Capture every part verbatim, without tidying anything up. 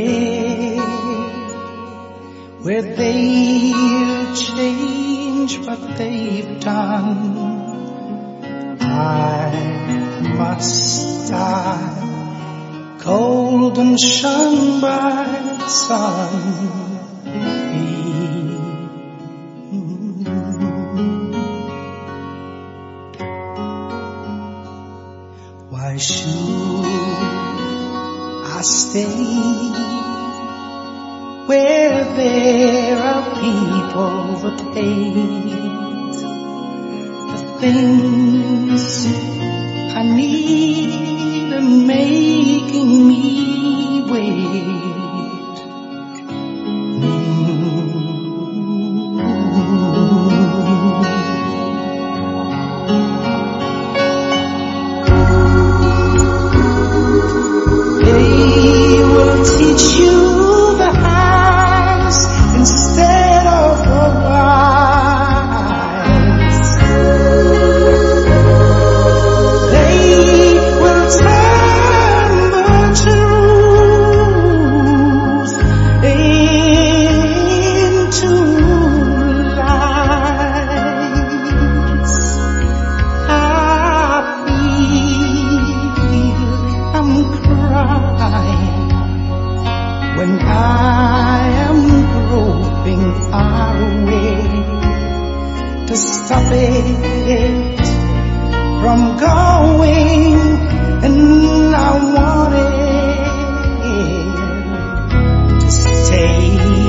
day where they'll change what they've done. I must die, golden shone bright sun. Why should I stay where there are people that hate the things I need and making me wait? They will teach you the hows instead of the whys. They will turn the truth into lies. I feel I'm crying when I am groping far away to stop it from going, and I want it to stay.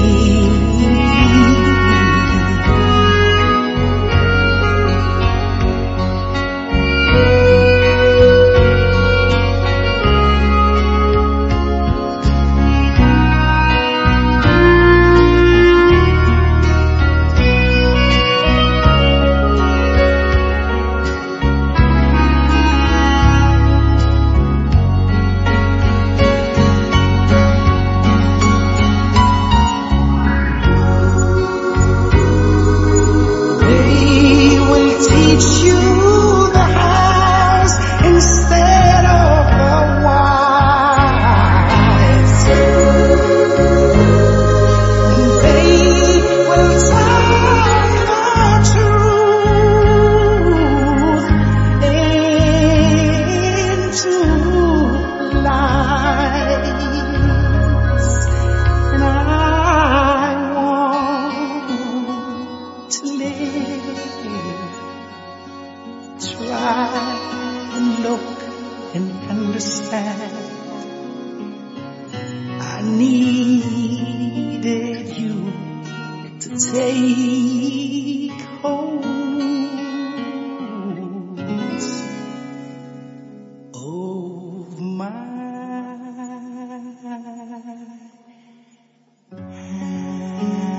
They will teach you the hows instead of the whys. And they will turn the truth into lies. And I want to live, try and look and understand. I needed you to take hold of my hand.